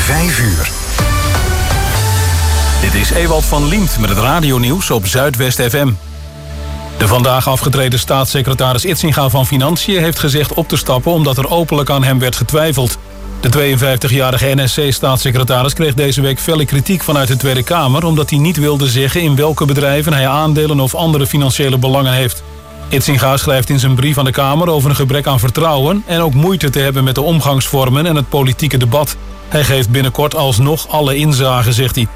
5 uur. Dit is Ewald van Liemt met het radionieuws op Zuidwest FM. De vandaag afgetreden staatssecretaris Idsinga van Financiën heeft gezegd op te stappen omdat er openlijk aan hem werd getwijfeld. De 52-jarige NSC-staatssecretaris kreeg deze week felle kritiek vanuit de Tweede Kamer omdat hij niet wilde zeggen in welke bedrijven hij aandelen of andere financiële belangen heeft. Idsinga schrijft in zijn brief aan de Kamer over een gebrek aan vertrouwen en ook moeite te hebben met de omgangsvormen en het politieke debat. Hij geeft binnenkort alsnog alle inzage, zegt hij.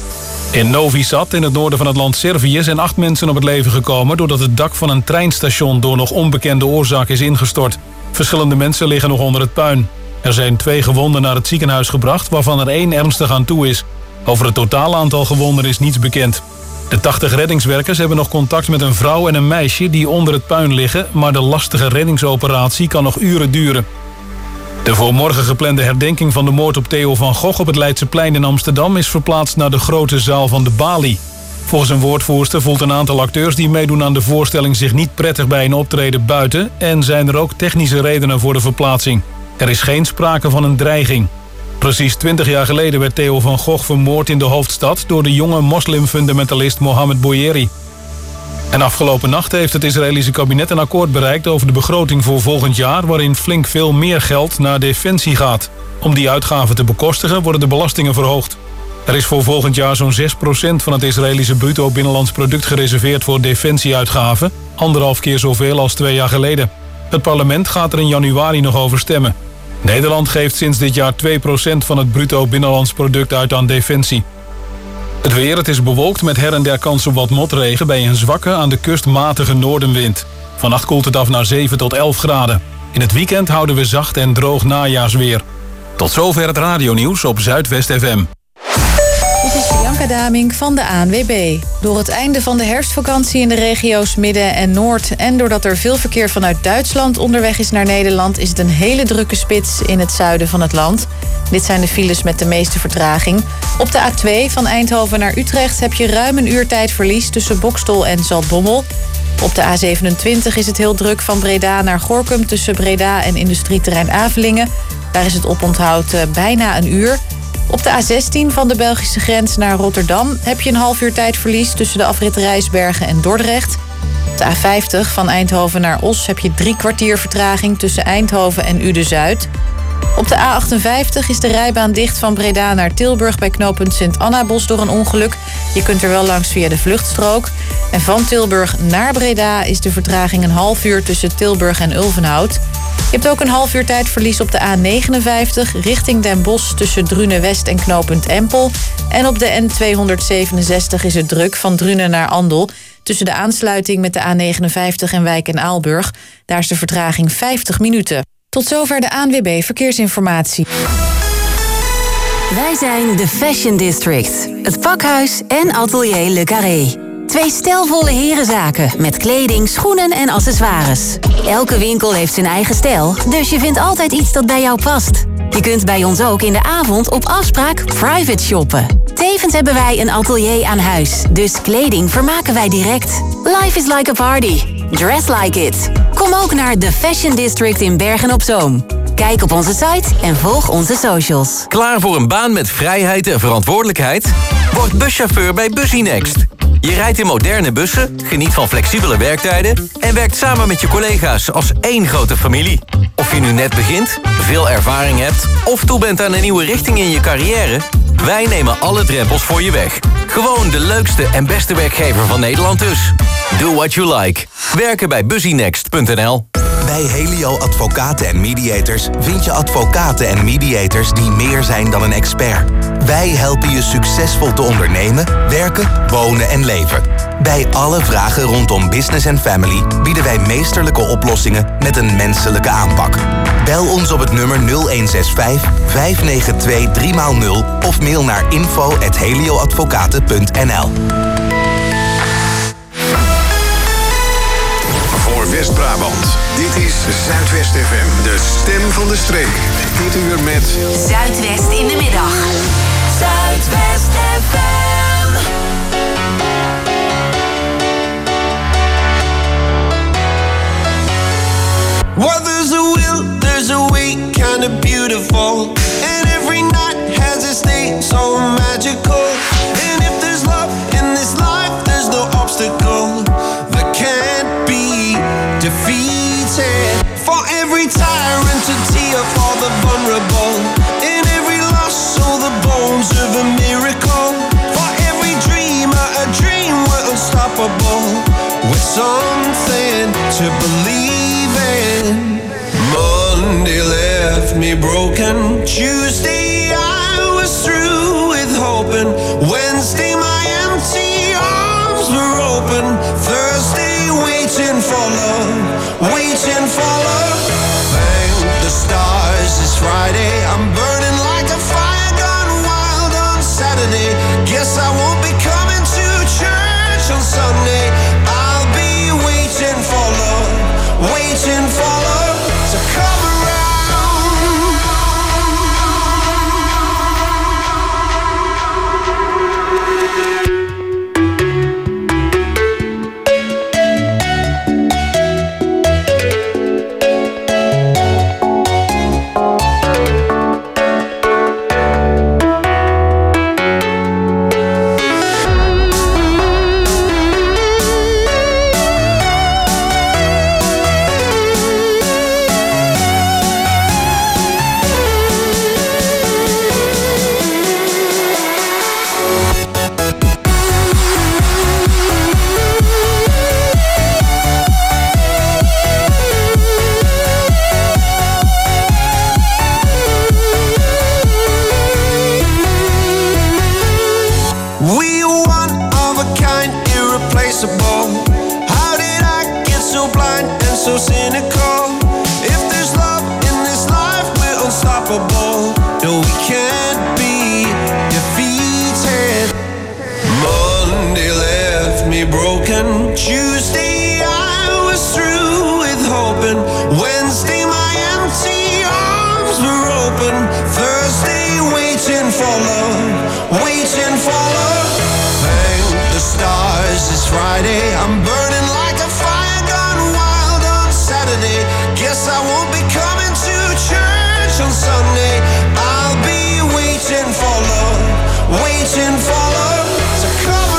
In Novi Sad, in het noorden van het land Servië, zijn 8 mensen op het leven gekomen doordat het dak van een treinstation door nog onbekende oorzaak is ingestort. Verschillende mensen liggen nog onder het puin. Er zijn 2 gewonden naar het ziekenhuis gebracht, waarvan er 1 ernstig aan toe is. Over het totale aantal gewonden is niets bekend. De 80 reddingswerkers hebben nog contact met een vrouw en een meisje die onder het puin liggen, maar de lastige reddingsoperatie kan nog uren duren. De voor morgen geplande herdenking van de moord op Theo van Gogh op het Leidseplein in Amsterdam is verplaatst naar de grote zaal van de Bali. Volgens een woordvoerster voelt een aantal acteurs die meedoen aan de voorstelling zich niet prettig bij een optreden buiten en zijn er ook technische redenen voor de verplaatsing. Er is geen sprake van een dreiging. Precies 20 jaar geleden werd Theo van Gogh vermoord in de hoofdstad door de jonge moslimfundamentalist Mohammed Bouyeri. En afgelopen nacht heeft het Israëlische kabinet een akkoord bereikt over de begroting voor volgend jaar, waarin flink veel meer geld naar defensie gaat. Om die uitgaven te bekostigen worden de belastingen verhoogd. Er is voor volgend jaar zo'n 6% van het Israëlische bruto binnenlands product gereserveerd voor defensieuitgaven, 1,5 keer zoveel als 2 jaar geleden. Het parlement gaat er in januari nog over stemmen. Nederland geeft sinds dit jaar 2% van het bruto binnenlands product uit aan defensie. Het weer, het is bewolkt met her en der kans op wat motregen bij een zwakke aan de kust matige noordenwind. Vannacht koelt het af naar 7 tot 11 graden. In het weekend houden we zacht en droog najaarsweer. Tot zover het radionieuws op Zuidwest FM. Dit is Bianca Damink van de ANWB. Door het einde van de herfstvakantie in de regio's Midden en Noord en doordat er veel verkeer vanuit Duitsland onderweg is naar Nederland, is het een hele drukke spits in het zuiden van het land. Dit zijn de files met de meeste vertraging. Op de A2 van Eindhoven naar Utrecht heb je ruim een uur tijdverlies tussen Boxtel en Zaltbommel. Op de A27 is het heel druk van Breda naar Gorinchem tussen Breda en industrieterrein Avelingen. Daar is het oponthoud bijna een uur. Op de A16 van de Belgische grens naar Rotterdam heb je een half uur tijdverlies tussen de afrit Rijsbergen en Dordrecht. Op de A50 van Eindhoven naar Os heb je 3 kwartier vertraging tussen Eindhoven en Uden-Zuid. Op de A58 is de rijbaan dicht van Breda naar Tilburg bij knooppunt Sint-Annabos door een ongeluk. Je kunt er wel langs via de vluchtstrook. En van Tilburg naar Breda is de vertraging een half uur tussen Tilburg en Ulvenhout. Je hebt ook een half uur tijdverlies op de A59 richting Den Bosch tussen Drunen-West en knooppunt Empel. En op de N267 is het druk van Drunen naar Andel tussen de aansluiting met de A59 en Wijk en Aalburg. Daar is de vertraging 50 minuten. Tot zover de ANWB Verkeersinformatie. Wij zijn de Fashion District. Het pakhuis en atelier Le Carré. 2 stijlvolle herenzaken met kleding, schoenen en accessoires. Elke winkel heeft zijn eigen stijl, dus je vindt altijd iets dat bij jou past. Je kunt bij ons ook in de avond op afspraak private shoppen. Tevens hebben wij een atelier aan huis, dus kleding vermaken wij direct. Life is like a party. Dress like it. Kom ook naar The Fashion District in Bergen-op-Zoom. Kijk op onze site en volg onze socials. Klaar voor een baan met vrijheid en verantwoordelijkheid? Word buschauffeur bij Busynext. Je rijdt in moderne bussen, geniet van flexibele werktijden en werkt samen met je collega's als één grote familie. Of je nu net begint, veel ervaring hebt of toe bent aan een nieuwe richting in je carrière, wij nemen alle drempels voor je weg. Gewoon de leukste en beste werkgever van Nederland dus. Do what you like. Werken bij Busynext.nl. Bij Helio Advocaten en Mediators vind je advocaten en mediators die meer zijn dan een expert. Wij helpen je succesvol te ondernemen, werken, wonen en leven. Bij alle vragen rondom business en family bieden wij meesterlijke oplossingen met een menselijke aanpak. Bel ons op het nummer 0165 592 3x0 of mail naar info@helioadvocaten.nl. Voor West-Brabant, dit is Zuidwest FM, de stem van de streek. Dit uur met Zuidwest in de middag. Zuidwest FM. Well, there's a will, there's a way, kind of beautiful. And every night has something to believe in. Monday left me broken. Tuesday I was through with hoping. Wednesday my empty arms were open. Thursday waiting for love, waiting for love. Thank the stars it's Friday. I'm burning like a fire gone wild on Saturday. Guess I won't be coming to church on Sunday. I'll be waiting for love, waiting for love to come around. How did I get so blind and so cynical? If there's love in this life, we're unstoppable. No, we can't be defeated. Monday left me broken. Tuesday I was through with hoping. Wednesday my empty arms were open. Thursday waiting for love, waiting for love. Stars, it's Friday. I'm burning like a fire gone wild on Saturday. Guess I won't be coming to church on Sunday. I'll be waiting for love, waiting for love to come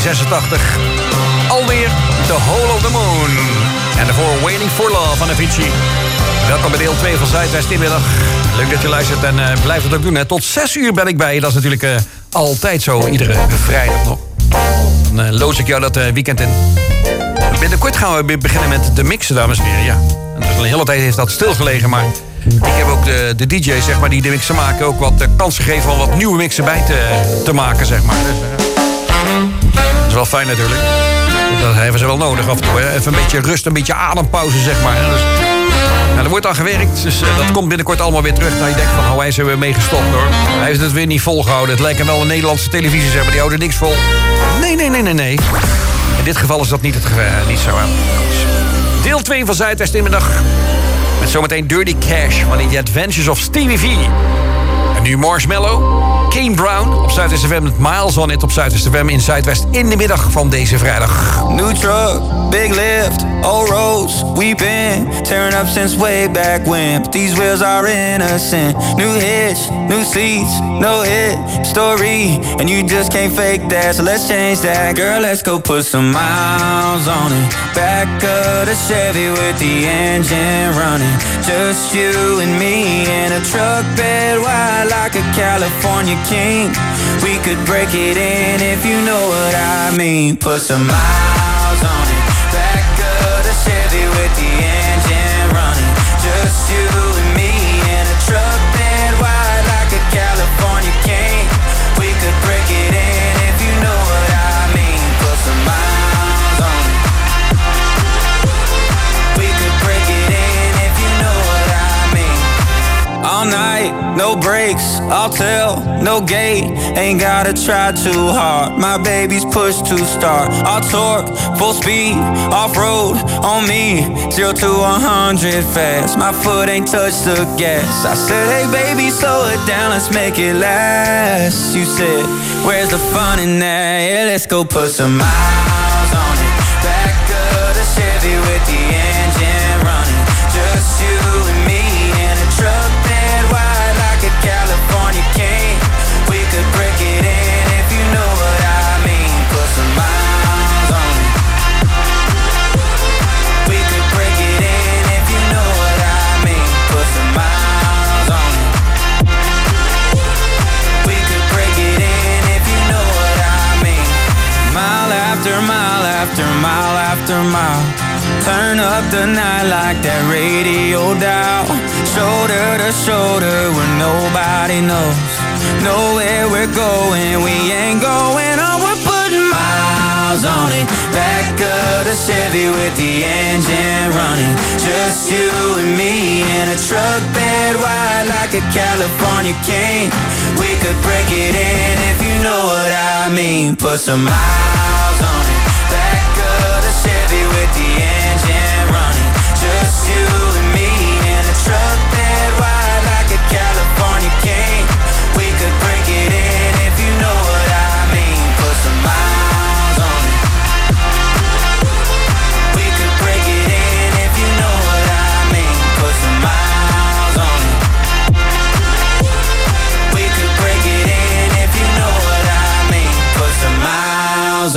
1986. Alweer The Hole of the Moon. En daarvoor Waiting for Love van Avicii. Welkom bij deel 2 van Zuidwest inmiddag. Leuk dat je luistert en blijf het ook doen. Hè. Tot 6 uur ben ik bij je. Dat is natuurlijk altijd zo, iedere vrijdag nog. Dan loos ik jou dat weekend in. Binnenkort gaan we weer beginnen met de mixen, dames en heren. Ja. En dus een hele tijd heeft dat stilgelegen, maar ik heb ook de DJ's zeg maar, die de mixen maken ook wat kans gegeven om wat nieuwe mixen bij te maken, zeg maar. Dus, dat is wel fijn natuurlijk. Dat hebben ze wel nodig af en toe. Hè. Even een beetje rust, een beetje adempauze, zeg maar. Dus, nou, er wordt aan gewerkt, dus dat komt binnenkort allemaal weer terug. Nou, je denkt van, hij is er weer mee gestopt, hoor. Hij heeft het weer niet volgehouden. Het lijkt wel een Nederlandse televisie, zeg maar. Die houden niks vol. Nee. In dit geval is dat niet zo. Hè. Deel 2 van Zuidwest inmiddag. Met zometeen Dirty Cash van The Adventures of Stevie V. En nu Marshmallow, Kane Brown op Zuidwest FM met Miles on It op Zuidwest FM in Zuidwest in de middag van deze vrijdag. New truck, big lift, old roads, we've been tearing up since way back when. But these wheels are innocent. New hitch, new seats, no hit story, and you just can't fake that. So let's change that, girl. Let's go put some miles on it. Back of the Chevy with the engine running. Just you and me in a truck bed wide like a California king. We could break it in if you know what I mean. Put some miles on it. Back of the Chevy with the engine running. Just you and me in a truck bed wide like a California king. We could break it in if you know what I mean. Put some miles on it. We could break it in if you know what I mean. All night, no breaks, I'll tell, no gate. Ain't gotta try too hard, my baby's push to start. I'll torque, full speed, off-road, on me. 0 to 100 fast, my foot ain't touched the gas. I said, hey baby, slow it down, let's make it last. You said, where's the fun in that? Yeah, let's go put some miles on it. Back of the Chevy with the engine running. Just you and me in a truck bed wide like a California king. We could break it in if you know what I mean. Put some miles on it. We could break it in if you know what I mean. Put some miles on it. We could break it in if you know what I mean. Mile after mile after mile after mile. Turn up the night like that radio dial. Shoulder to shoulder where nobody knows. Know where we're going, we ain't going on. We're putting miles on it. Back of the Chevy with the engine running. Just you and me in a truck bed wide like a California king. We could break it in if you know what I mean. Put some miles on it. Back of the Chevy with the engine running. Just you and me in a truck bed wide like a California king. We could break it in if you know what I mean. Put some miles on it. We could break it in if you know what I mean. Put some miles on it. We could break it in if you know what I mean. Put some miles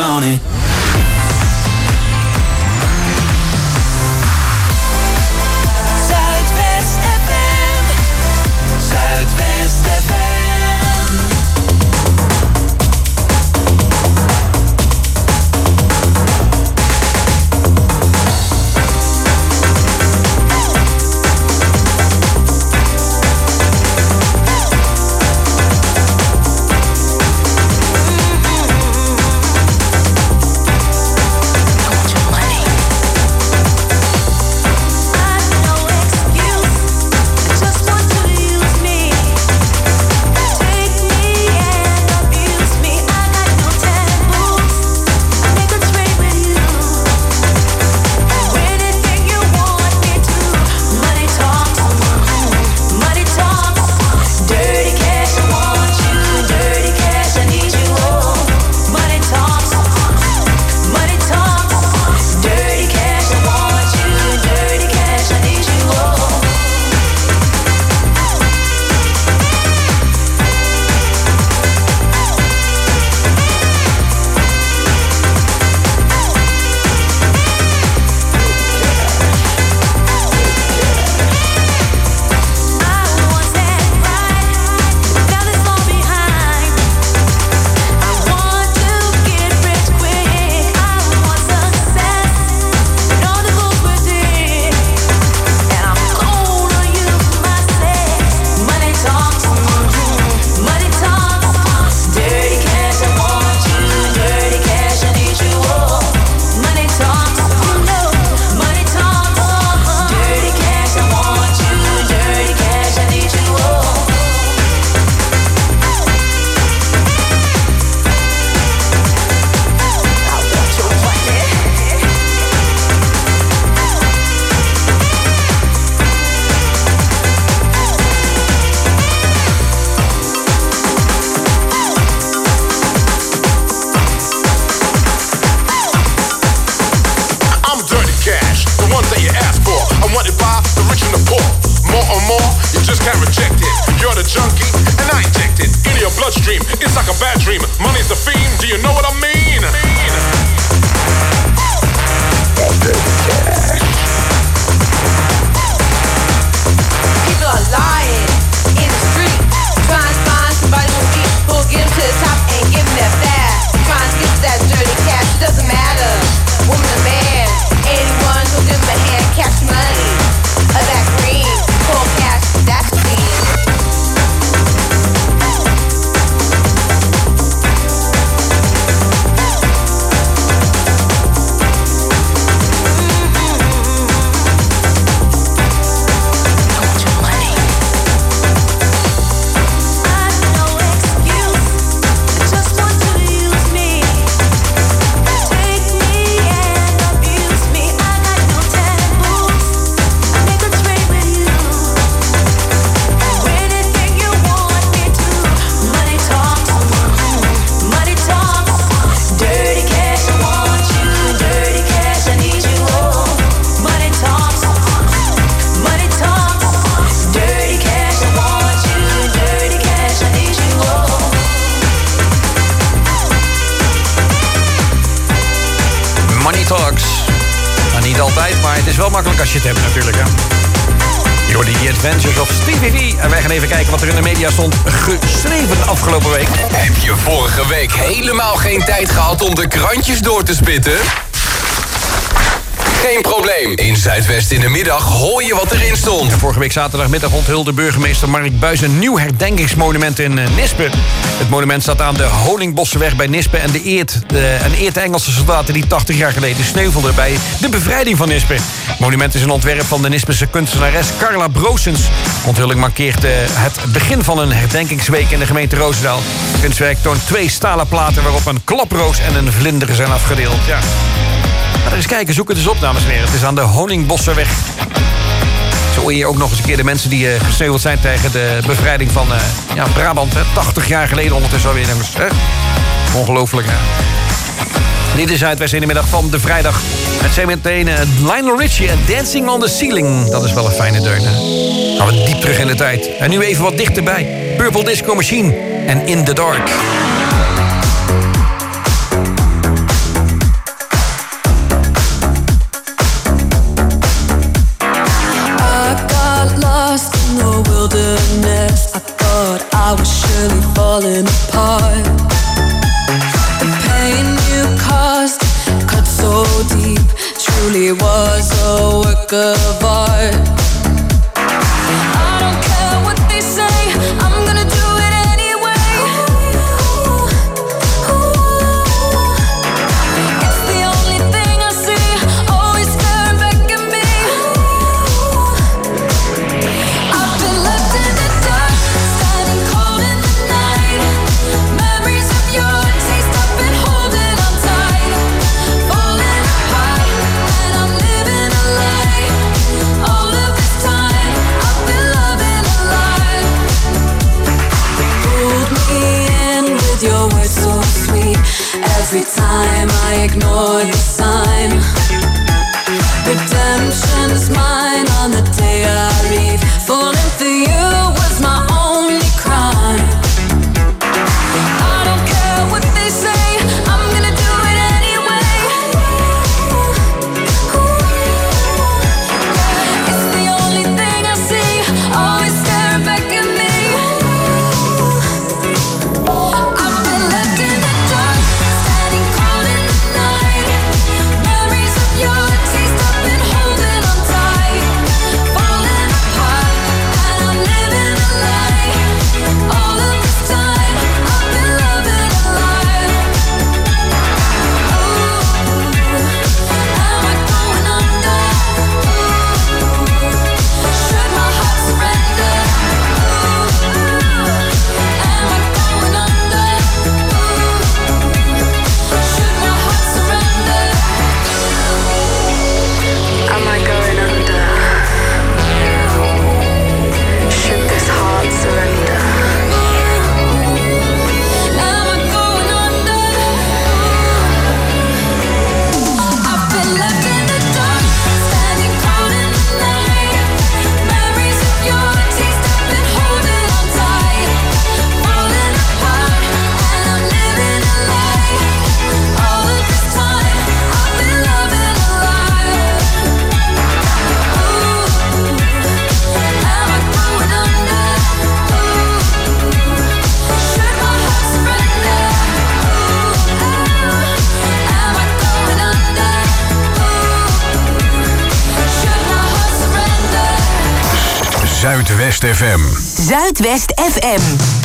reaching the poor. More and more, you just can't reject it. You're the junkie, and I inject it into your bloodstream. It's like a bad dream. Money's the fiend. Do you know what I mean? People are lying in the street, trying to find somebody who'll get them to the top and give them that fast. Trying to get to that dirty cash, it doesn't matter. Woman or man, anyone who'll give them a hand, cash money. Of that green, cold cash, that's clean. Maar het is wel makkelijk als je het hebt natuurlijk, hè. Je hoorde The Adventures of Stevie V. En wij gaan even kijken wat er in de media stond geschreven afgelopen week. Heb je vorige week helemaal geen tijd gehad om de krantjes door te spitten? Geen probleem. In Zuidwest in de middag hoor je wat erin stond. Vorige week zaterdagmiddag onthulde burgemeester Mark Buijs een nieuw herdenkingsmonument in Nispe. Het monument staat aan de Honingbossenweg bij Nispe en eert de Engelse soldaten die 80 jaar geleden sneuvelden bij de bevrijding van Nispe. Het monument is een ontwerp van de Nispese kunstenares Carla Broosens. De onthulling markeert het begin van een herdenkingsweek in de gemeente Roosendaal. Het kunstwerk toont 2 stalen platen waarop een klaproos en een vlinder zijn afgedeeld. Ja. Ga er eens kijken, zoek het eens op, dames en heren. Het is aan de Honingbossenweg. Zo hoor je ook nog eens een keer de mensen die gesneuveld zijn tegen de bevrijding van Brabant. Hè? 80 jaar geleden ondertussen alweer. Ongelooflijk, hè? Dit is Zuidwest in de middag van de vrijdag. Het zijn meteen Lionel Richie en Dancing on the Ceiling. Dat is wel een fijne deun, hè? Gaan we diep terug in de tijd. En nu even wat dichterbij. Purple Disco Machine en In the Dark. I thought I was surely falling apart. The pain you caused cut so deep, truly was a work of art. I don't care what they say, I'm gonna do it anyway. It's the only thing I see, always staring back at me. I've been left in the dark, standing cold in the night. Memories of your taste, I've been holding on tight. Falling apart, and I'm living a lie. All of this time, I've been loving a lie. Pulled me in with your words so sweet. Every time I ignore the sign. Redemption's mine on the day I leave. Falling for you was my only crime. I don't care what they say, I'm gonna do it anyway. It's the only thing I see, always staring back at me. I've been left in the dark, standing cold in the night. Memories Zuidwest FM. Zuidwest FM.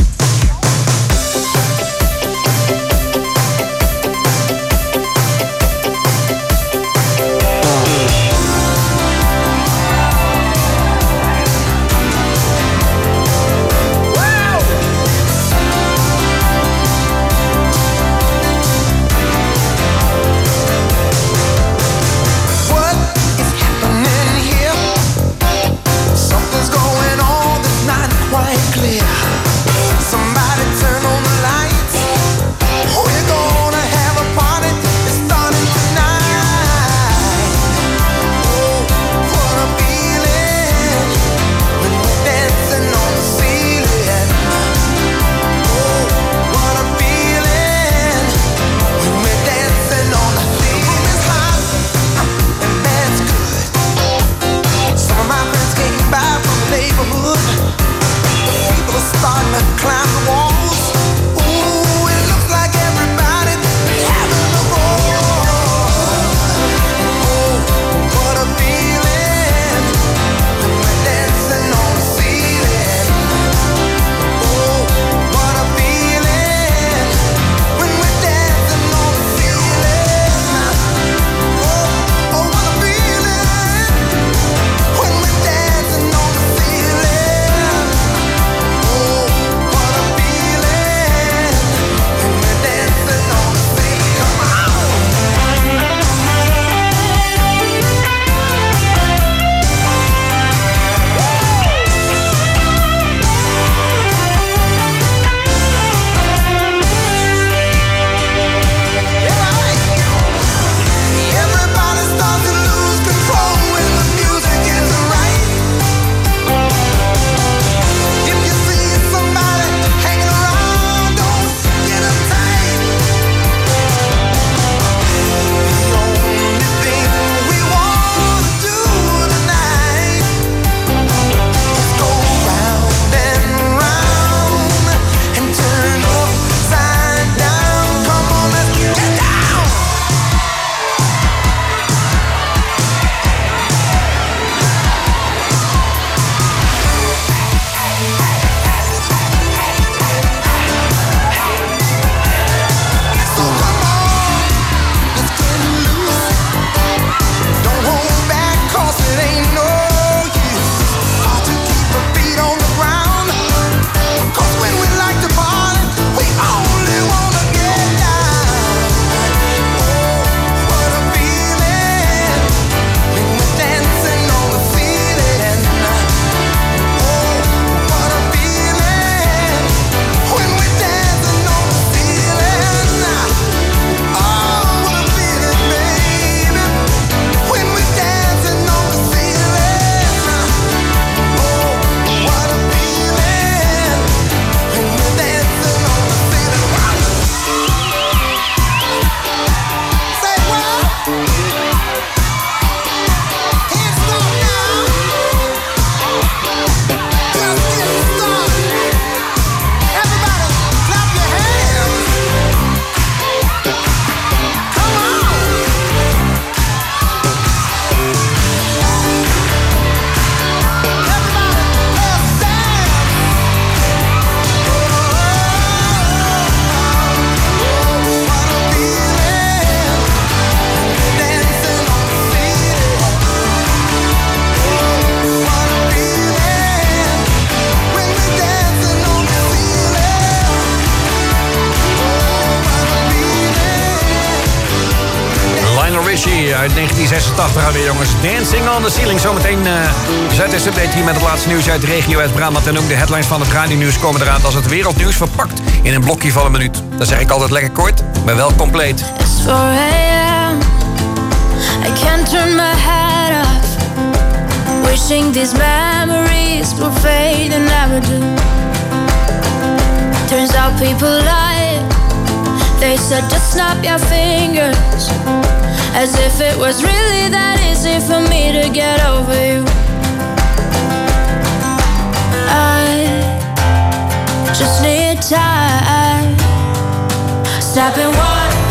uit 1986 alweer, jongens. Dancing on the Ceiling. Zometeen Zuidwest Update hier met het laatste nieuws uit de regio uit Brabant. En ook de headlines van het radionieuws komen eraan als het wereldnieuws verpakt in een blokje van een minuut. Dat zeg ik altijd lekker kort, maar wel compleet. It's 4 a.m. I can't turn my head off. Wishing these memories will fade and never do. Turns out people lie. They said just snap your fingers, as if it was really that easy for me to get over you. I just need time. Stepping 1, 2,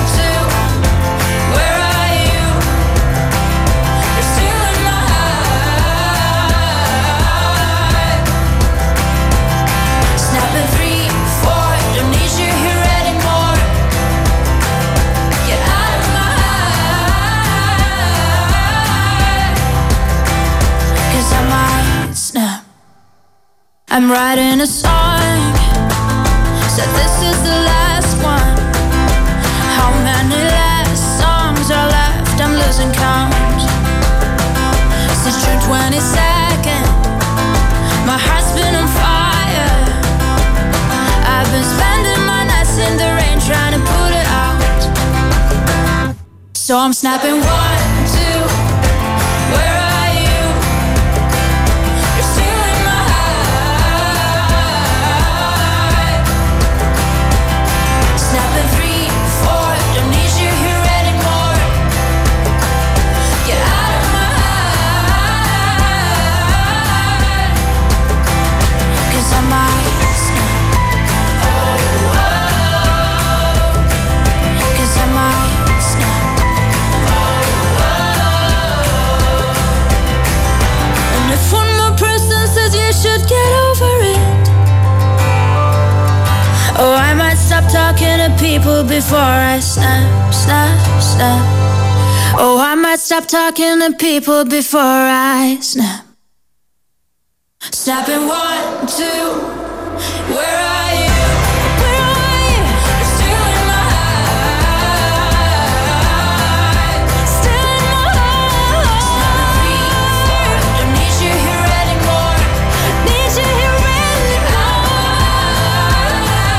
where are you? You're still in my heart. I'm writing a song. Said this is the last one. How many last songs are left? I'm losing count. Since June 22nd, my heart's been on fire. I've been spending my nights in the rain trying to put it out. So I'm snapping 1, 2. Where are you? You're still in my heart. Snapping 3, 4. Don't need you here anymore. Get out of my heart. 'Cause I might snap. Cause I might snap. And if one more person says you should get over it, oh, I might stop talking to people before I snap, snap, snap. Oh, I might stop talking to people before I snap. Snapping 1, 2. Where are you? Where are you? You're still in my heart. Still in my heart. Snapping 3, 4. Don't need you here anymore. Need you here anymore.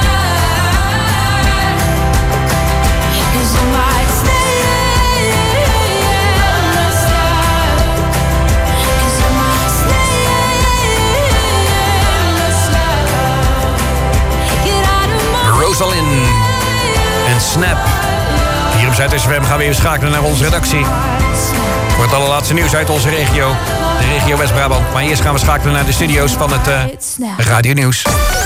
'Cause I might stay. Cause I might stay. Rosalind en Snap. Hier op Zuid-FM gaan we even schakelen naar onze redactie. Voor het allerlaatste nieuws uit onze regio. De regio West-Brabant. Maar eerst gaan we schakelen naar de studio's van het Radio Nieuws.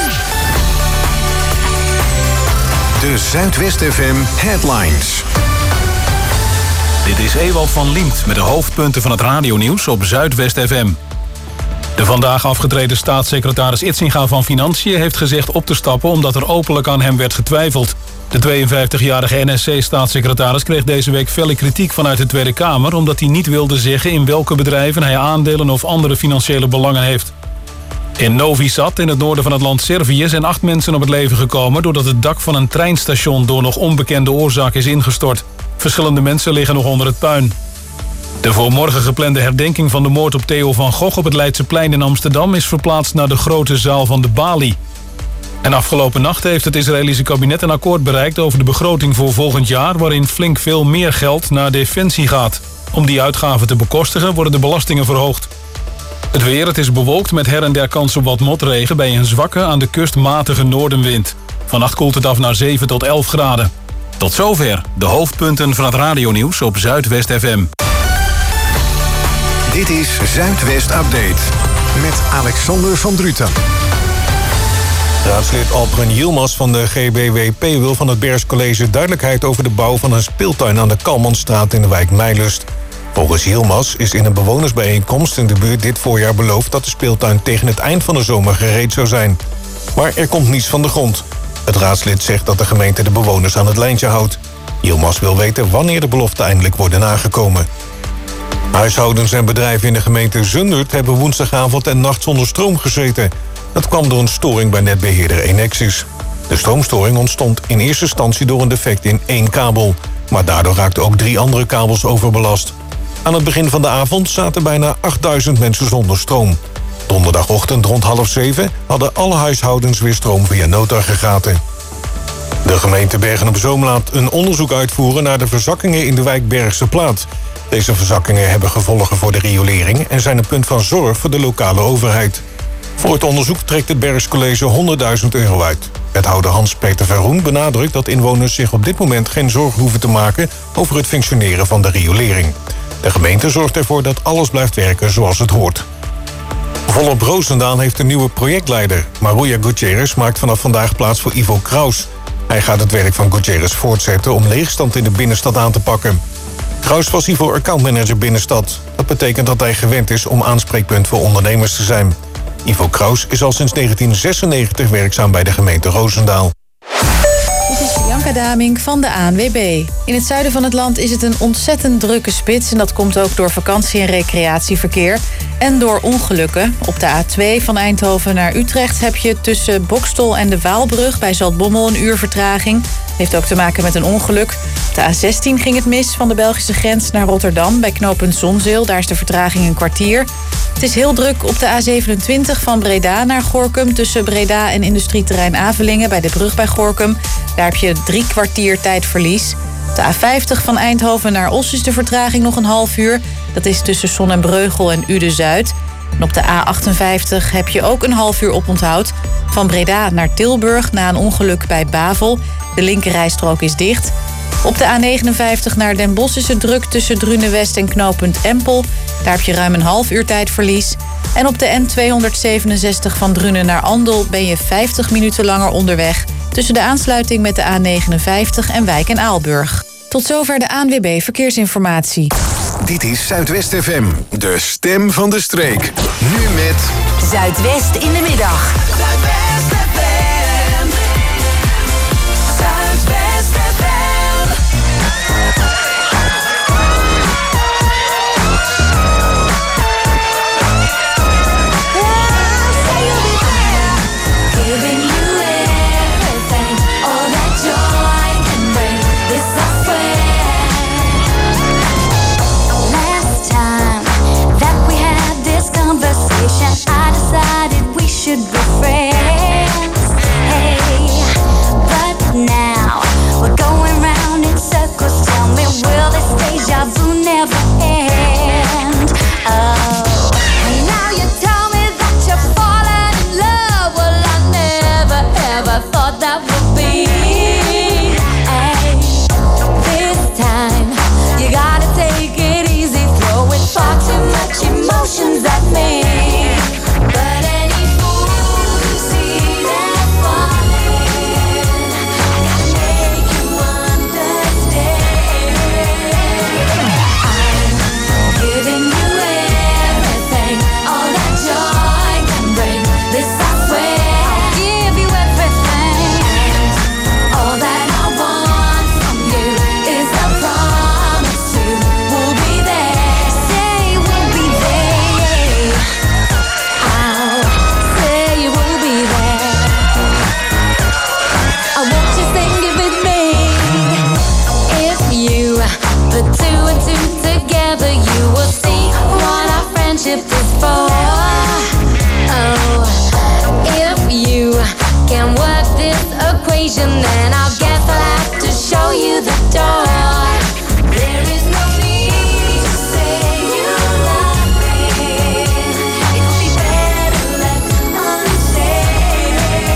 De Zuidwest FM Headlines. Dit is Ewald van Liemt met de hoofdpunten van het radionieuws op Zuidwest FM. De vandaag afgetreden staatssecretaris Itzinga van Financiën heeft gezegd op te stappen omdat er openlijk aan hem werd getwijfeld. De 52-jarige NSC-staatssecretaris kreeg deze week felle kritiek vanuit de Tweede Kamer omdat hij niet wilde zeggen in welke bedrijven hij aandelen of andere financiële belangen heeft. In Novi Sad, in het noorden van het land Servië, zijn 8 mensen om het leven gekomen doordat het dak van een treinstation door nog onbekende oorzaak is ingestort. Verschillende mensen liggen nog onder het puin. De voor morgen geplande herdenking van de moord op Theo van Gogh op het Leidseplein in Amsterdam is verplaatst naar de grote zaal van de Bali. En afgelopen nacht heeft het Israëlische kabinet een akkoord bereikt over de begroting voor volgend jaar, waarin flink veel meer geld naar defensie gaat. Om die uitgaven te bekostigen worden de belastingen verhoogd. Het weer, het is bewolkt met her en der kans op wat motregen bij een zwakke aan de kust matige noordenwind. Vannacht koelt het af naar 7 tot 11 graden. Tot zover de hoofdpunten van het radionieuws op Zuidwest FM. Dit is Zuidwest Update met Alexander van Druten. Raadslid Alperen Yilmaz van de GBWP wil van het Berghs College duidelijkheid over de bouw van een speeltuin aan de Kalmanstraat in de wijk Meilust. Volgens Yilmaz is in een bewonersbijeenkomst in de buurt dit voorjaar beloofd dat de speeltuin tegen het eind van de zomer gereed zou zijn. Maar er komt niets van de grond. Het raadslid zegt dat de gemeente de bewoners aan het lijntje houdt. Yilmaz wil weten wanneer de beloften eindelijk worden nagekomen. Huishoudens en bedrijven in de gemeente Zundert hebben woensdagavond en nacht zonder stroom gezeten. Dat kwam door een storing bij netbeheerder Enexis. De stroomstoring ontstond in eerste instantie door een defect in 1 kabel. Maar daardoor raakten ook 3 andere kabels overbelast. Aan het begin van de avond zaten bijna 8000 mensen zonder stroom. Donderdagochtend rond 6:30 hadden alle huishoudens weer stroom via noodaggregaten. De gemeente Bergen op Zoom laat een onderzoek uitvoeren naar de verzakkingen in de wijk Bergse Plaat. Deze verzakkingen hebben gevolgen voor de riolering en zijn een punt van zorg voor de lokale overheid. Voor het onderzoek trekt het Berghs College 100.000 euro uit. Wethouder Hans-Peter Verhoen benadrukt dat inwoners zich op dit moment geen zorgen hoeven te maken over het functioneren van de riolering. De gemeente zorgt ervoor dat alles blijft werken zoals het hoort. Volop Roosendaal heeft een nieuwe projectleider. Maruja Gutierrez maakt vanaf vandaag plaats voor Ivo Kraus. Hij gaat het werk van Gutierrez voortzetten om leegstand in de binnenstad aan te pakken. Kraus was hiervoor accountmanager binnenstad. Dat betekent dat hij gewend is om aanspreekpunt voor ondernemers te zijn. Ivo Kraus is al sinds 1996 werkzaam bij de gemeente Roosendaal. Dit is Bianca Bianca Damink van de ANWB. In het zuiden van het land is het een ontzettend drukke spits. En dat komt ook door vakantie- en recreatieverkeer. En door ongelukken. Op de A2 van Eindhoven naar Utrecht heb je tussen Boxtel en de Waalbrug bij Zaltbommel een uur vertraging. Heeft ook te maken met een ongeluk. Op de A16 ging het mis van de Belgische grens naar Rotterdam bij knooppunt Zonzeel. Daar is de vertraging een kwartier. Het is heel druk op de A27 van Breda naar Gorinchem tussen Breda en industrieterrein Avelingen bij de brug bij Gorinchem. Daar heb je 3 kwartier tijdverlies. Op de A50 van Eindhoven naar Os is de vertraging nog een half uur. Dat is tussen Sonnenbreugel en Uden-Zuid. En op de A58 heb je ook een half uur oponthoud. Van Breda naar Tilburg na een ongeluk bij Bavel. De linkerrijstrook is dicht. Op de A59 naar Den Bosch is het druk tussen Drunewest en knooppunt Empel. Daar heb je ruim een half uur tijdverlies. En op de N267 van Drunen naar Andel ben je 50 minuten langer onderweg. Tussen de aansluiting met de A59 en Wijk en Aalburg. Tot zover de ANWB Verkeersinformatie. Dit is Zuidwest FM, de stem van de streek. Nu met Zuidwest in de middag. Zuidwest FM. Zuidwest FM. Giving you everything, all that joy can bring. This I swear. Last time that we had this conversation, I decided we should be friends. Hey, but now we're going round in circles. Tell me, will this deja vu never end? Oh, now you tell me that you're falling in love. Well, I never ever thought that would be. Hey, this time you gotta take it easy, throwing far too much emotions at me. But any fool who sees that falling, I gotta make you understand. I'm giving you everything, all that joy can bring. This I swear, I'll give you everything. All that I want from you is a promise to we'll be there. Say we'll be there. I'll say we'll be there. I want you sing it with me. If you put 2 and 2 together, you will see what our friendship is for. Oh, if you can work this equation, then I guess I'll have to show you the door. There is no need to say you love me. It would be better left unsaid.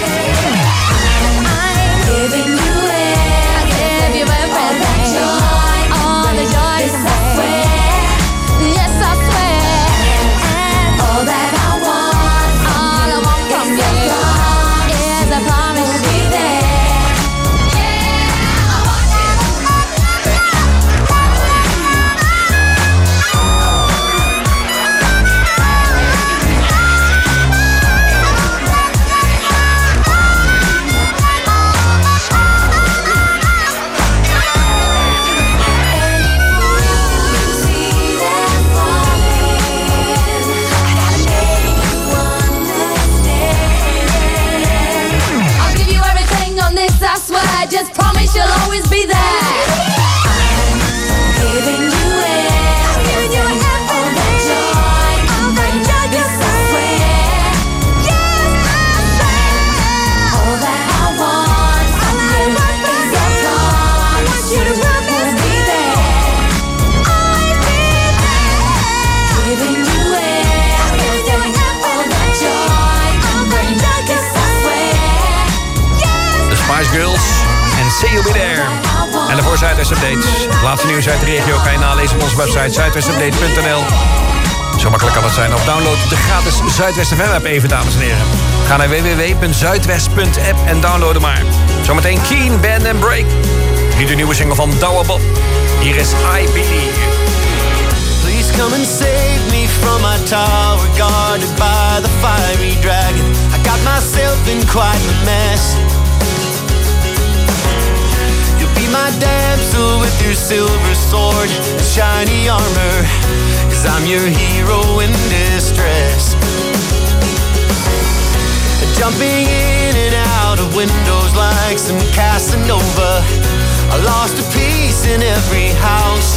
I'm giving you everything, all that joy, all the joy. This I swear, yes I swear. And all that I want from you is a promise to be there. I'll give you everything on this, I swear. I just promise you'll always be there. I'm giving you everything, all that joy can bring. This I swear, yes I swear. All that I want from you is a promise to we'll be there. Giving you everything, all that joy can bring. This I swear. De Spice Girls en See You Be There. En daarvoor Zuidwest Updates. Het laatste nieuws uit de regio kan je nalezen op onze website zuidwestupdate.nl. Zo makkelijk kan het zijn. Of download de gratis Zuidwest FM app even, dames en heren. Ga naar www.zuidwest.app en download hem maar. Zometeen Keen, Band and Break. Hier de nieuwe single van Douwe Bob. Hier is I Believe. Please come and save me from my tower, guarded by the fiery dragon. I got myself in quite a mess. your silver sword and shiny armor, 'cause I'm your hero in distress. Jumping in and out of windows like some Casanova, I lost a piece in every house.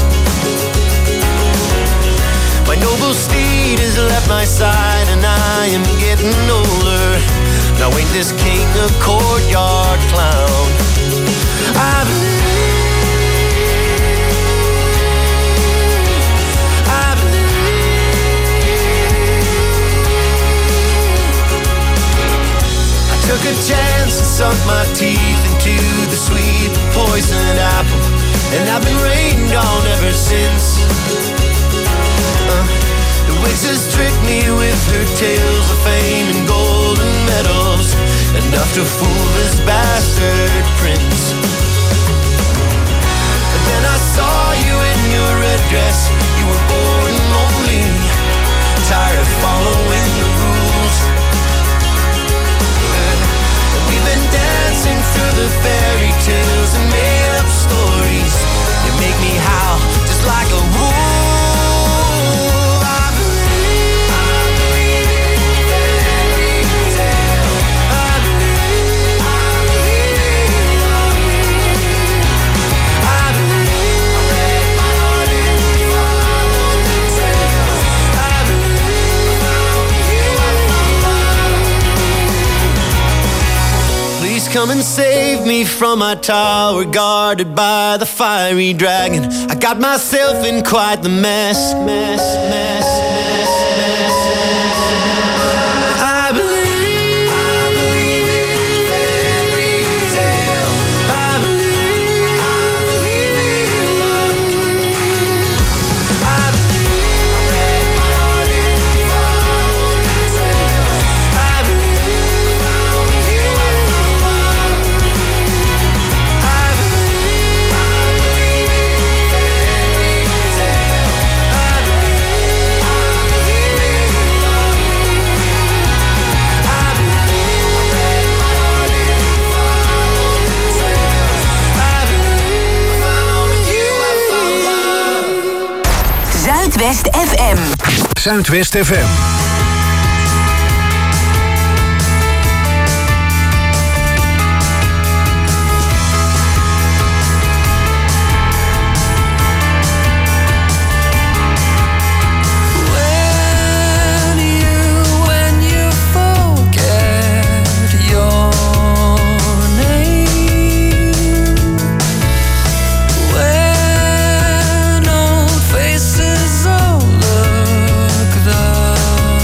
My noble steed has left my side and I am getting older. Now ain't this king a courtyard clown? I took a chance and sunk my teeth into the sweet poisoned apple, and I've been rained on ever since. The witch has tricked me with her tales of fame and golden medals, enough to fool this bastard prince. But then I saw you in your red dress, you were bored and lonely, tired of following the rules. We've been dancing through the fairy tales and made up stories. You make me howl just like a wolf. I believe in fairy tales. I believe in love. I believe I break my heart and follow the trail. I believe I found you, I found love. Please come and save me from my tower guarded by the fiery dragon. I got myself in quite the mess. I believe in fairy tales. I believe in love. I believe I break my heart and follow the trail. I believe I found you, I found love. I believe in fairy tales. I believe in love. I believe I break my heart and follow the trail. I believe I found you, I found love. Zuidwest FM. Zuidwest FM. When you forget your name, when old faces all look the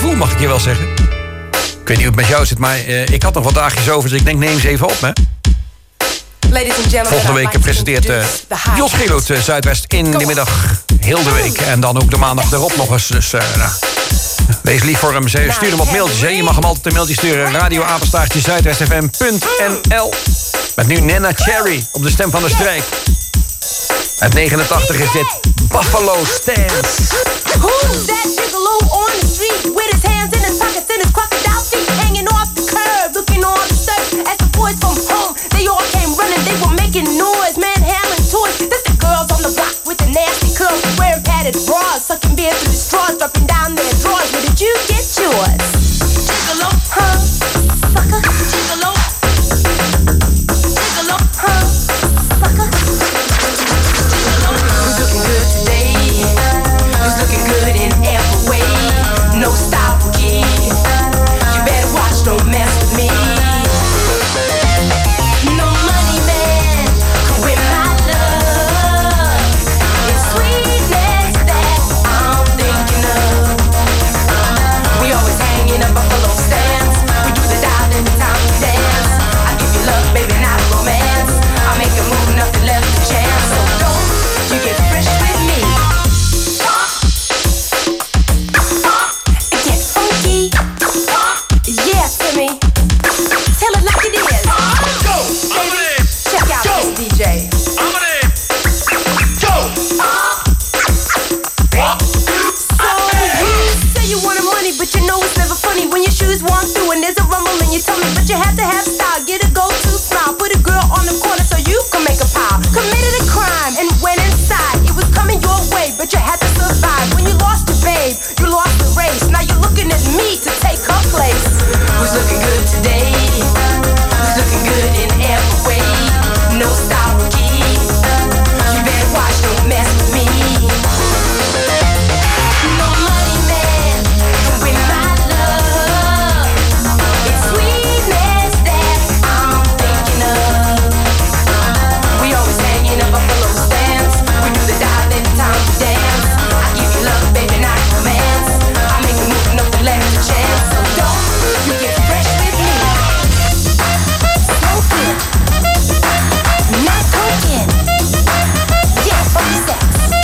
gevoel, mag ik je wel zeggen. Ik weet niet hoe het met jou zit, maar ik had nog wat dagjes over, dus ik denk neem ze even op, hè. Volgende week presenteert Jos Geloot Zuidwest in de middag heel de week. En dan ook de maandag erop nog eens. Dus wees lief voor hem. Stuur hem op mailtjes. Hè. Je mag hem altijd een mailtje sturen. radio@zuidwestfm.nl. Met nu Nana Cherry op de stem van de strijk. Uit 89 is dit Buffalo Stance. Who's that gigolo on the street with his hands in his pockets and his crocodile feet hanging off the curb, looking all disturbed as the boys from home, they all came running, they were making noise, manhandling toys. This the girls on the block with the nasty curls, wearing padded bras, sucking beer through the straws, dropping down their drawers. Where did you get yours? Gigolo, huh? Sucker, gigolo. Gigolo, huh? Sucker. Who's looking good today? Who's looking good in every way? No style key. You better watch, don't mess with me. No money man can win my love. It's sweetness that I'm thinking of. We always hang in a buffalo stance. We do the dial in the time we dance. I give you love, baby, not romance. I make a move, nothing left to chance. So don't you get fresh with me. Get funky. Yeah, Timmy. Tell it like it is. Go, baby. Check out this DJ. Go. So you say you wanted money, but you know it's never funny when your shoes walk through and there's a rumble in your tummy. But you have to have style, get a go-to smile, put a girl on the corner so you can make a pile. Committed a crime and went inside. It was coming your way, but you had to survive. When you lost your babe, you lost the race. Now you're looking at me to take her place. Who's looking good today? Who's looking good in every way? No style key. You better watch, don't mess with me. No money man can win my love. It's sweetness that I'm thinking of. We always hang in a buffalo stance. We do the dial in time to dance. I give you love, baby, not romance. I make a move, nothing left to chance. So don't you get fresh with me. Smoking, not cooking. Yeah, funky sex.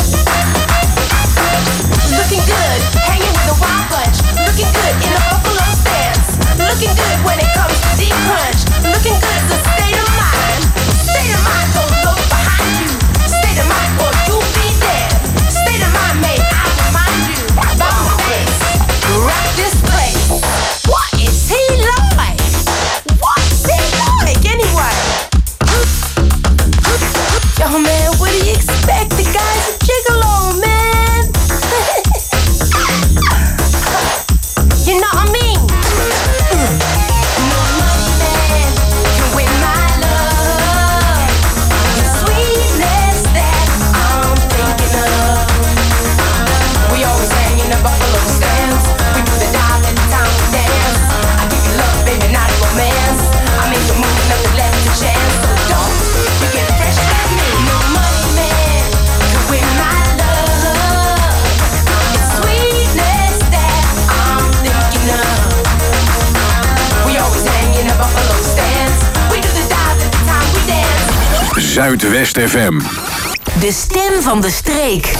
Looking good, hanging with a wild bunch. Looking good in a buffalo stance. Looking good when it comes to deep crunch. Looking good is a state of mind. State of mind, don't look behind you. State of mind or you'll be dead. State of mind, mate, I remind you. About my face, rock this place. What is he like? What's he like anyway? Yo man, what do you expect? The guy's a gigolo, man. You know what I mean? No money man can win my love. The sweetness that I'm thinking of. We always hang in a buffalo stance. We do the dial in the time we dance. I give you love, baby, not romance. I make a move, nothing left to chance. So don't you get fresh with me. No money man can win my love. It's sweetness that I'm thinking of. We always hang in a buffalo stance. We do the dial at the time we dance. Zuidwest FM. De stem van de streek.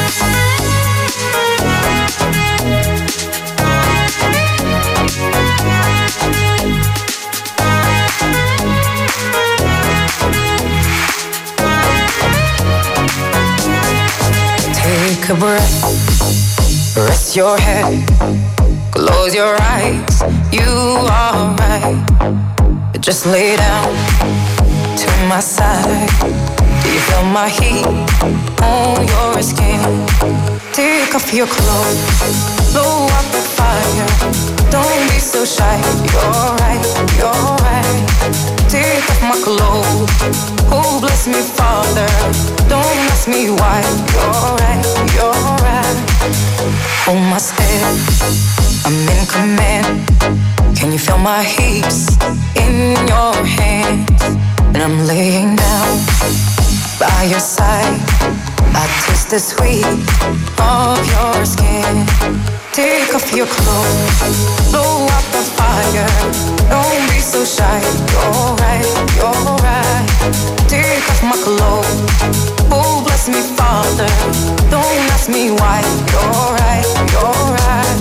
Take a breath, rest your head, close your eyes, you are right. Just lay down to my side. Do you feel my heat on your skin? Take off your clothes, blow up the fire. Don't be so shy, you're right, you're right. Take off my clothes, oh bless me Father. Don't ask me why, you're right, you're right. Hold my step, I'm in command. Can you feel my hips in your hands? And I'm laying down by your side. I taste the sweet of your skin. Take off your clothes, blow out the fire. Don't be so shy. You're right, you're right. Take off my clothes. Oh, bless me, Father. Don't ask me why. You're right, you're right.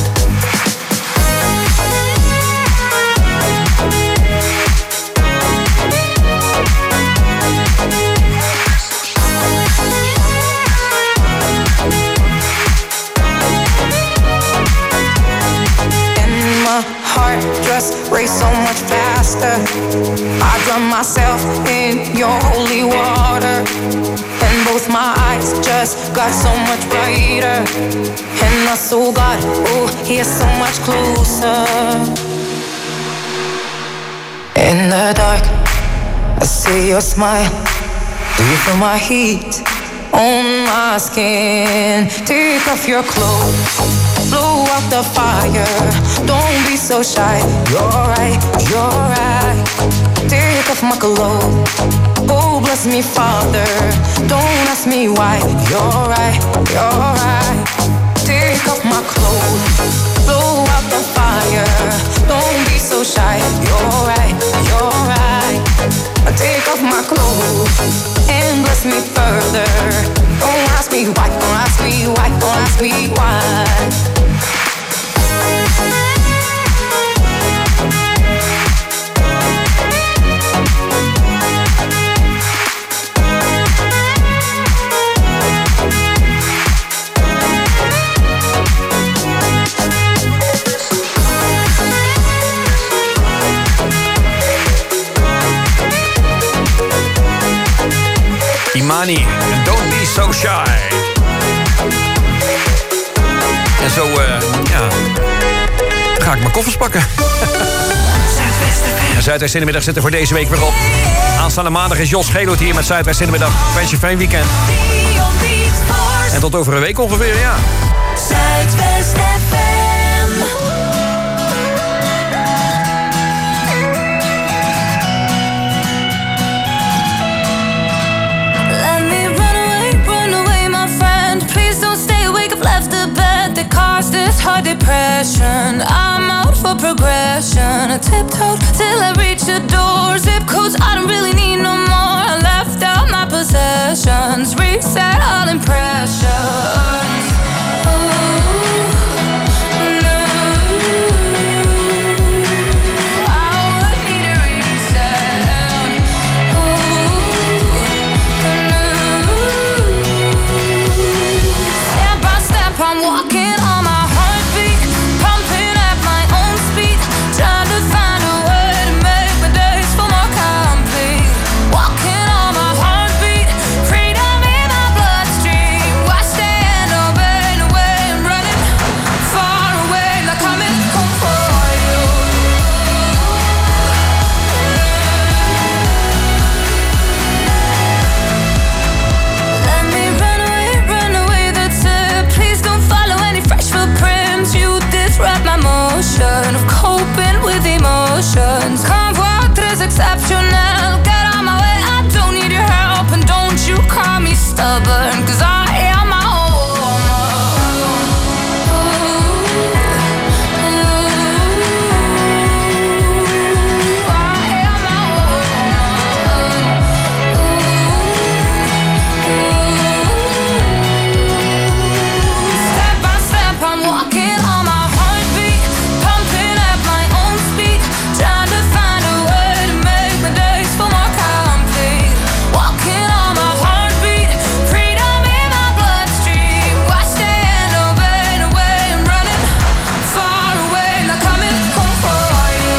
Heart just race so much faster. I drown myself in your holy water, and both my eyes just got so much brighter. And I saw God, oh, He is so much closer. In the dark, I see your smile. Do you feel my heat on my skin? Take off your clothes, blow out the fire. Don't be so shy. You're right, you're right. Take off my clothes. Oh, bless me, Father. Don't ask me why. You're right, you're right. Take off my clothes. Blow out the fire. Don't be so shy. You're right, you're right. Take off my clothes and bless me further. Don't ask me why, don't ask me why, don't ask me why. Imani, and Don't Be So Shy. En zo, ga ik mijn koffers pakken. En Zuidwest in de middag zit er voor deze week weer op. Aanstaande maandag is Jos Geloot hier met Zuidwest in de middag. Wens je een fijn weekend. En tot over een week ongeveer, ja. Zuidwest FM. Caused this hard depression. I'm out for progression. I tiptoed till I reached the door. Zip codes I don't really need no more. I left out my possessions. Reset all impressions. I'm walking on my heartbeat, pumping at my own speed, trying to find a way to make my days feel more complete. Walking on my heartbeat, freedom in my bloodstream. Watch the end, obeying the way I'm running far away, like coming home for you. Let me run away, that's it. Please don't follow any fresh footprints. You disrupt my motion of coping with emotions. Convoy is exceptional. Get on my way, I don't need your help. And don't you call me stubborn, cause I am my own. I'm walking on my heartbeat, pumping at my own speed, trying to find a way to make my days feel more complete. Walking on my heartbeat, freedom in my bloodstream. Watch the end, obeying the way I'm running far away, not coming home for you.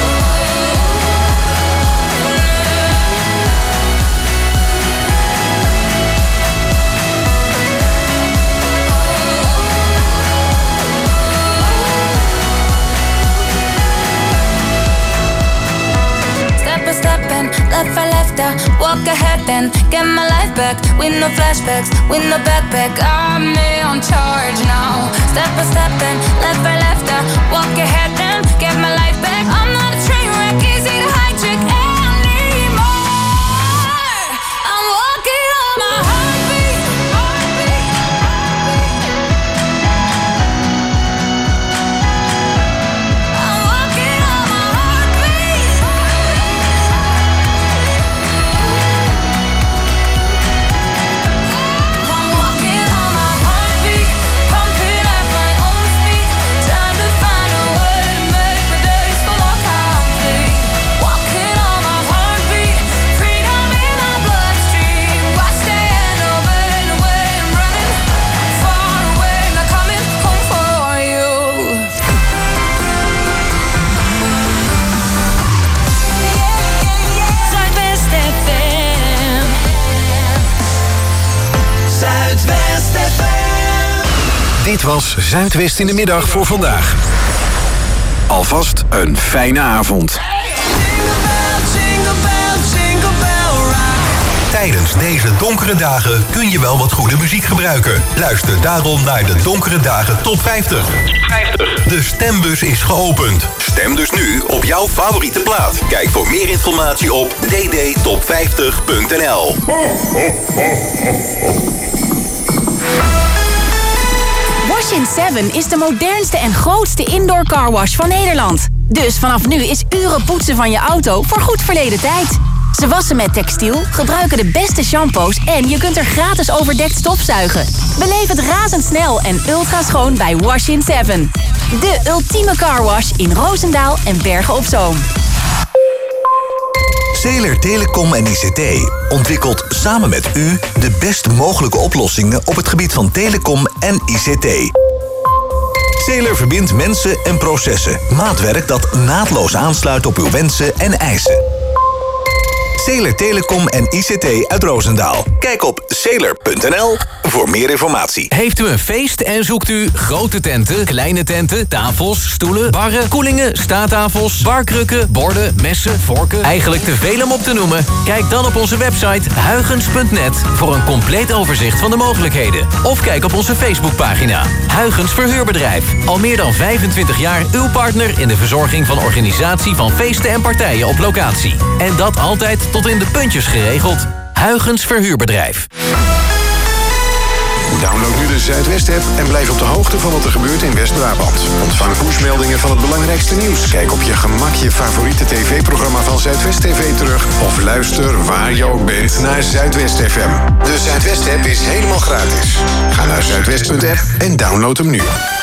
Step by step and left for left, I walk ahead and get my life back. With no flashbacks, with no backpack, I'm in charge now. Step by step and left for left, I walk ahead and get my life back. I'm not a train wreck, easy to hijack anymore. I'm walking on my heartbeat. Dit was Zuidwest in de middag voor vandaag. Alvast een fijne avond. Tijdens deze donkere dagen kun je wel wat goede muziek gebruiken. Luister daarom naar de Donkere Dagen Top 50. De stembus is geopend. Stem dus nu op jouw favoriete plaat. Kijk voor meer informatie op ddtop50.nl. Wash-in 7 is de modernste en grootste indoor carwash van Nederland. Dus vanaf nu is uren poetsen van je auto voor goed verleden tijd. Ze wassen met textiel, gebruiken de beste shampoos en je kunt er gratis overdekt stofzuigen. Beleef het razendsnel en ultra schoon bij Wash-in 7. De ultieme carwash in Roosendaal en Bergen op Zoom. Zeeler Telecom en ICT ontwikkelt samen met u de best mogelijke oplossingen op het gebied van telecom en ICT. Zeeler verbindt mensen en processen. Maatwerk dat naadloos aansluit op uw wensen en eisen. Zeeler Telecom en ICT uit Roosendaal. Kijk op zeeler.nl voor meer informatie. Heeft u een feest en zoekt u grote tenten, kleine tenten, tafels, stoelen, barren, koelingen, staattafels, barkrukken, borden, messen, vorken? Eigenlijk te veel om op te noemen? Kijk dan op onze website huygens.net voor een compleet overzicht van de mogelijkheden. Of kijk op onze Facebookpagina. Huygens Verhuurbedrijf. Al meer dan 25 jaar uw partner in de verzorging van organisatie van feesten en partijen op locatie. En dat altijd tot in de puntjes geregeld. Huygens Verhuurbedrijf. Download nu de Zuidwest-app en blijf op de hoogte van wat er gebeurt in West-Brabant. Ontvang pushmeldingen van het belangrijkste nieuws. Kijk op je gemak je favoriete tv-programma van Zuidwest TV terug. Of luister waar je ook bent naar Zuidwest FM. De Zuidwest-app is helemaal gratis. Ga naar zuidwest.app en download hem nu.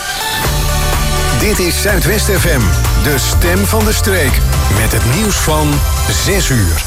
Dit is Zuidwest FM, de stem van de streek. Met het nieuws van 6 uur.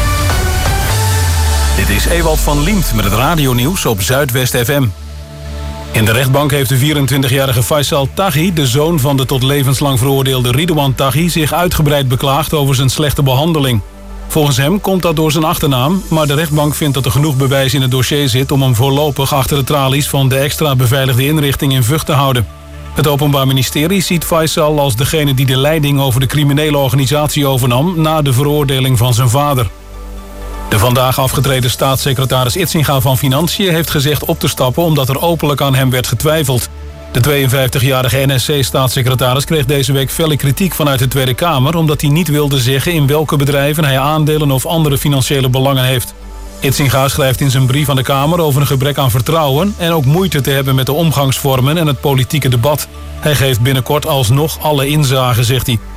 Dit is Ewald van Liemt met het radionieuws op Zuidwest FM. In de rechtbank heeft de 24-jarige Faisal Taghi, de zoon van de tot levenslang veroordeelde Ridouan Taghi, zich uitgebreid beklaagd over zijn slechte behandeling. Volgens hem komt dat door zijn achternaam, maar de rechtbank vindt dat er genoeg bewijs in het dossier zit om hem voorlopig achter de tralies van de extra beveiligde inrichting in Vught te houden. Het Openbaar Ministerie ziet Faisal als degene die de leiding over de criminele organisatie overnam na de veroordeling van zijn vader. De vandaag afgetreden staatssecretaris Itzinga van Financiën heeft gezegd op te stappen omdat er openlijk aan hem werd getwijfeld. De 52-jarige NSC-staatssecretaris kreeg deze week felle kritiek vanuit de Tweede Kamer omdat hij niet wilde zeggen in welke bedrijven hij aandelen of andere financiële belangen heeft. Itzinga schrijft in zijn brief aan de Kamer over een gebrek aan vertrouwen en ook moeite te hebben met de omgangsvormen en het politieke debat. Hij geeft binnenkort alsnog alle inzage, zegt hij.